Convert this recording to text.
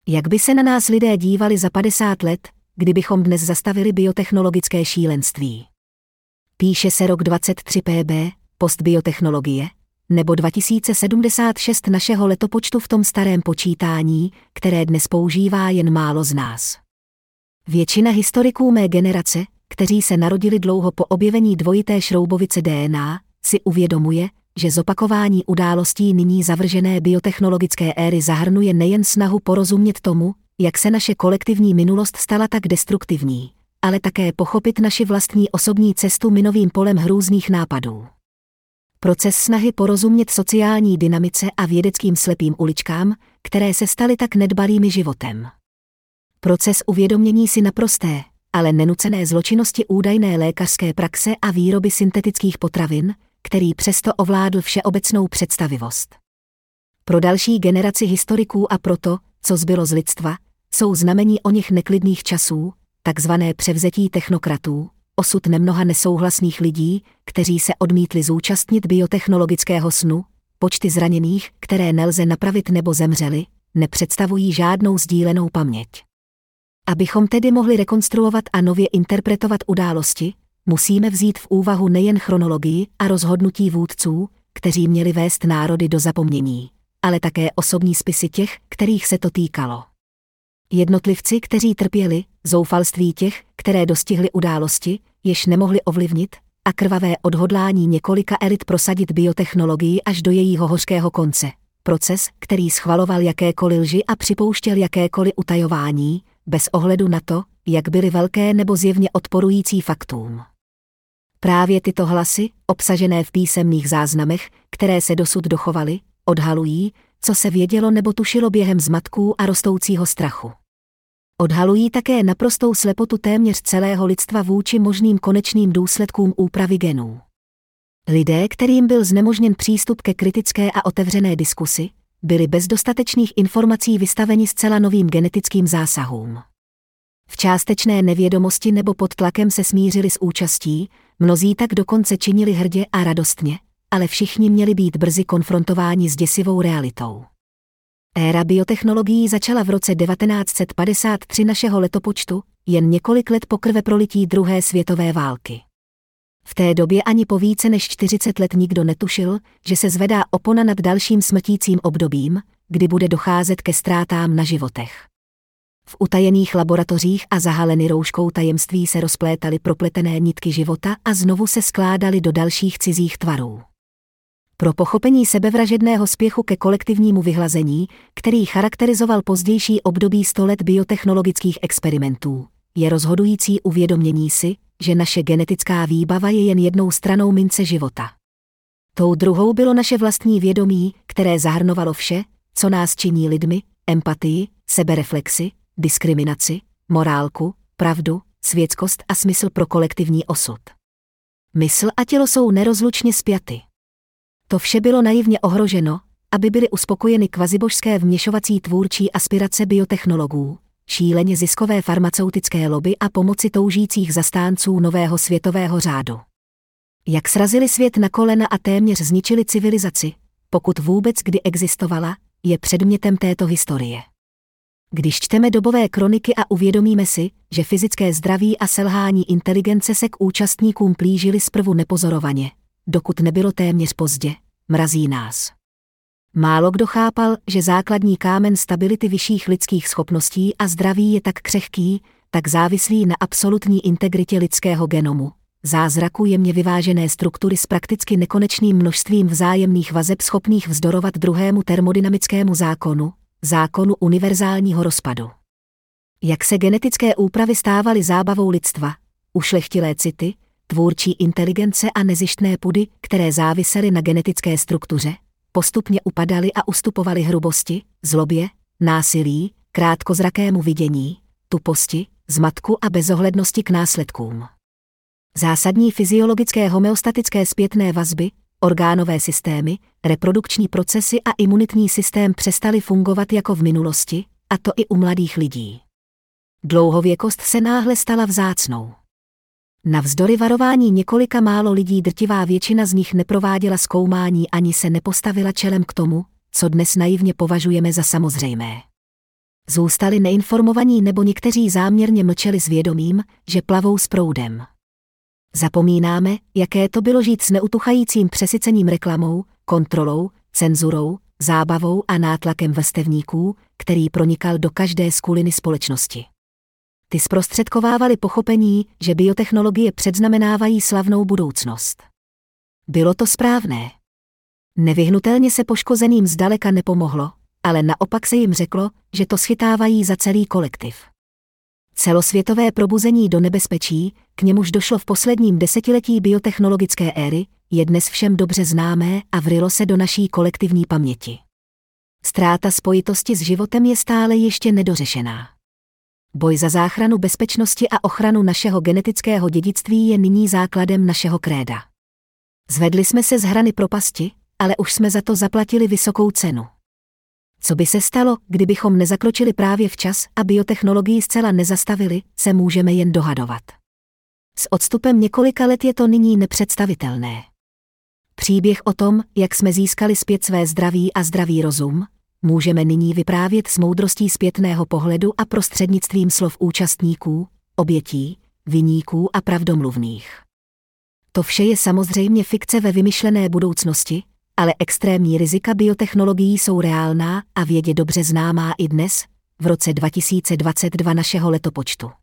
Jak by se na nás lidé dívali za 50 let, kdybychom dnes zastavili biotechnologické šílenství? Píše se rok 23 PB, postbiotechnologie, nebo 2076 našeho letopočtu v tom starém počítání, které dnes používá jen málo z nás. Většina historiků mé generace, kteří se narodili dlouho po objevení dvojité šroubovice DNA, si uvědomuje, že zopakování událostí nyní zavržené biotechnologické éry zahrnuje nejen snahu porozumět tomu, jak se naše kolektivní minulost stala tak destruktivní, ale také pochopit naši vlastní osobní cestu minovým polem hrůzných nápadů. Proces snahy porozumět sociální dynamice a vědeckým slepým uličkám, které se staly tak nedbalými životem. Proces uvědomění si naprosté, ale nenucené zločinnosti údajné lékařské praxe a výroby syntetických potravin, který přesto ovládl všeobecnou představivost. Pro další generaci historiků a proto, co zbylo z lidstva, jsou znamení oněch neklidných časů, takzvané převzetí technokratů, osud nemnoha nesouhlasných lidí, kteří se odmítli zúčastnit biotechnologického snu, počty zraněných, které nelze napravit nebo zemřeli, nepředstavují žádnou sdílenou paměť. Abychom tedy mohli rekonstruovat a nově interpretovat události, musíme vzít v úvahu nejen chronologii a rozhodnutí vůdců, kteří měli vést národy do zapomnění, ale také osobní spisy těch, kterých se to týkalo. Jednotlivci, kteří trpěli, zoufalství těch, které dostihly události, jež nemohli ovlivnit, a krvavé odhodlání několika elit prosadit biotechnologii až do jejího hořkého konce. Proces, který schvaloval jakékoliv lži a připouštěl jakékoliv utajování, bez ohledu na to, jak byly velké nebo zjevně odporující faktům. Právě tyto hlasy, obsažené v písemných záznamech, které se dosud dochovaly, odhalují, co se vědělo nebo tušilo během zmatků a rostoucího strachu. Odhalují také naprostou slepotu téměř celého lidstva vůči možným konečným důsledkům úpravy genů. Lidé, kterým byl znemožněn přístup ke kritické a otevřené diskusi, byli bez dostatečných informací vystaveni zcela novým genetickým zásahům. V částečné nevědomosti nebo pod tlakem se smířili s účastí, mnozí tak dokonce činili hrdě a radostně, ale všichni měli být brzy konfrontováni s děsivou realitou. Éra biotechnologií začala v roce 1953 našeho letopočtu, jen několik let po krveprolití druhé světové války. V té době ani po více než 40 let nikdo netušil, že se zvedá opona nad dalším smrtícím obdobím, kdy bude docházet ke ztrátám na životech. V utajených laboratořích a zahaleny rouškou tajemství se rozplétaly propletené nitky života a znovu se skládaly do dalších cizích tvarů. Pro pochopení sebevražedného spěchu ke kolektivnímu vyhlazení, který charakterizoval pozdější období 100 let biotechnologických experimentů, je rozhodující uvědomění si, že naše genetická výbava je jen jednou stranou mince života. Tou druhou bylo naše vlastní vědomí, které zahrnovalo vše, co nás činí lidmi, empatii, sebereflexi, diskriminaci, morálku, pravdu, světskost a smysl pro kolektivní osud. Mysl a tělo jsou nerozlučně spjaty. To vše bylo naivně ohroženo, aby byly uspokojeny kvazibožské vměšovací tvůrčí aspirace biotechnologů, šíleně ziskové farmaceutické lobby a pomoci toužících zastánců nového světového řádu. Jak srazili svět na kolena a téměř zničili civilizaci, pokud vůbec kdy existovala, je předmětem této historie. Když čteme dobové kroniky a uvědomíme si, že fyzické zdraví a selhání inteligence se k účastníkům plížily zprvu nepozorovaně, dokud nebylo téměř pozdě, mrazí nás. Málo kdo chápal, že základní kámen stability vyšších lidských schopností a zdraví je tak křehký, tak závislý na absolutní integritě lidského genomu, zázraku jemně vyvážené struktury s prakticky nekonečným množstvím vzájemných vazeb schopných vzdorovat druhému termodynamickému zákonu univerzálního rozpadu. Jak se genetické úpravy stávaly zábavou lidstva, ušlechtilé city, tvůrčí inteligence a nezištné pudy, které závisely na genetické struktuře, postupně upadaly a ustupovaly hrubosti, zlobě, násilí, krátkozrakému vidění, tuposti, zmatku a bezohlednosti k následkům. Zásadní fyziologické homeostatické zpětné vazby, orgánové systémy, reprodukční procesy a imunitní systém přestaly fungovat jako v minulosti, a to i u mladých lidí. Dlouhověkost se náhle stala vzácnou. Navzdory varování několika málo lidí drtivá většina z nich neprováděla zkoumání ani se nepostavila čelem k tomu, co dnes naivně považujeme za samozřejmé. Zůstali neinformovaní nebo někteří záměrně mlčeli s vědomím, že plavou s proudem. Zapomínáme, jaké to bylo žít s neutuchajícím přesycením reklamou, kontrolou, cenzurou, zábavou a nátlakem vrstevníků, který pronikal do každé skuliny společnosti. Ty zprostředkovávali pochopení, že biotechnologie předznamenávají slavnou budoucnost. Bylo to správné. Nevyhnutelně se poškozeným zdaleka nepomohlo, ale naopak se jim řeklo, že to schytávají za celý kolektiv. Celosvětové probuzení do nebezpečí, k němuž došlo v posledním desetiletí biotechnologické éry, je dnes všem dobře známé a vrylo se do naší kolektivní paměti. Ztráta spojitosti s životem je stále ještě nedořešená. Boj za záchranu bezpečnosti a ochranu našeho genetického dědictví je nyní základem našeho kréda. Zvedli jsme se z hrany propasti, ale už jsme za to zaplatili vysokou cenu. Co by se stalo, kdybychom nezakročili právě včas a biotechnologii zcela nezastavili, se můžeme jen dohadovat. S odstupem několika let je to nyní nepředstavitelné. Příběh o tom, jak jsme získali zpět své zdraví a zdravý rozum, můžeme nyní vyprávět s moudrostí zpětného pohledu a prostřednictvím slov účastníků, obětí, viníků a pravdomluvných. To vše je samozřejmě fikce ve vymyšlené budoucnosti, ale extrémní rizika biotechnologií jsou reálná a vědě dobře známá i dnes, v roce 2022 našeho letopočtu.